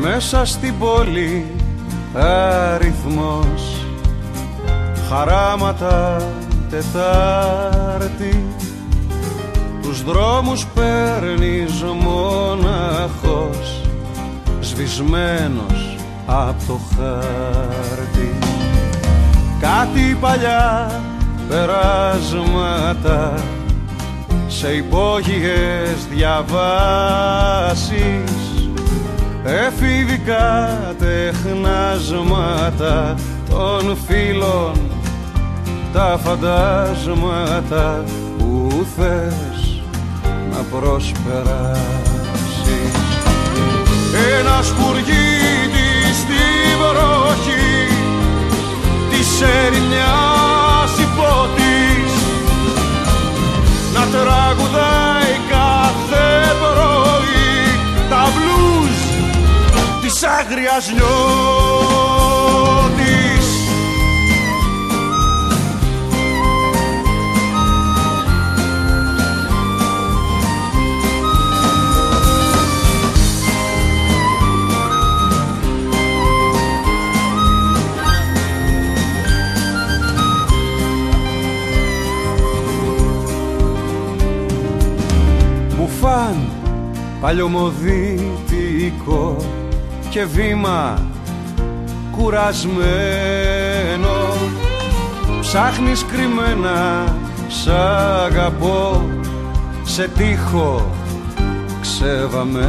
Μέσα στην πόλη αριθμός, χαράματα Τετάρτη. Τους δρόμους παίρνεις μοναχός, σβησμένος απ' το χάρτη. Κάτι παλιά περάσματα σε υπόγειες διαβάσεις, εφηβικά τεχνάσματα των φίλων, τα φαντάσματα που θες να προσπεράσεις. Ένας σπουργίτης στη βροχή της ερημιάς υπότης να τραγουδάει κάθε πρωί τα μπλουζ της άγριας νιώτης. Μπουφάν παλιωμοδίτικο και βήμα κουρασμένο, ψάχνεις κρυμμένα σ' αγαπώ σε τοίχο ξεβαμένο.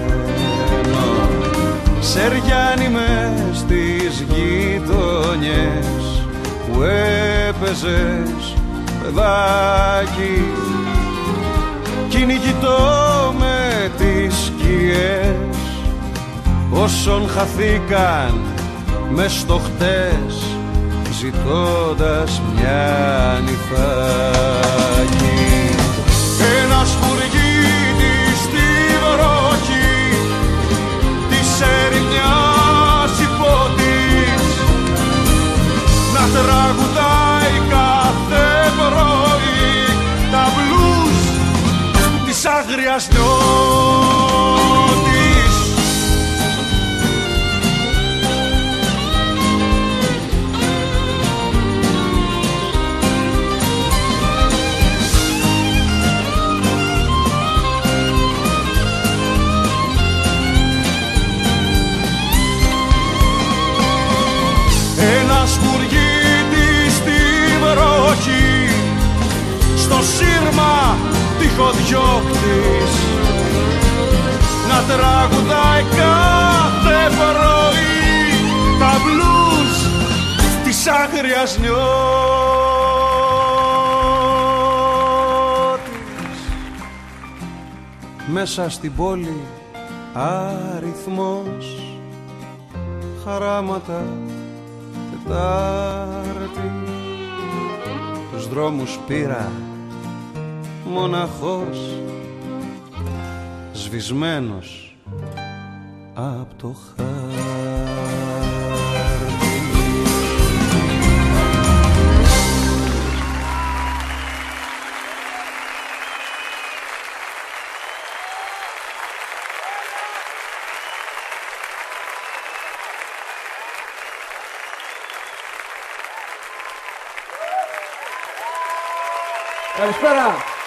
Σεριάνι μες στις γειτονιές που έπαιζες παιδάκι, κυνηγητό με τις σκιές όσων χαθήκαν μες στο χτες, ζητώντας μια νυφάκι. Ένας σπουργίτης στη βροχή της ερημιάς υπότης να τραγουδάει κάθε πρωί τα μπλουζ της άγριας νιώτης. Ένας σπουργίτης στη βροχή στο σύρμα τυχοδιώκτης να τραγουδάει κάθε πρωί τα μπλουζ της άγριας νιώτης. Μέσα στην πόλη αριθμός, χαράματα Τετάρτη. Τους δρόμους πήρα μοναχός, σβησμένος απ' το χάρτη. Καλησπέρα.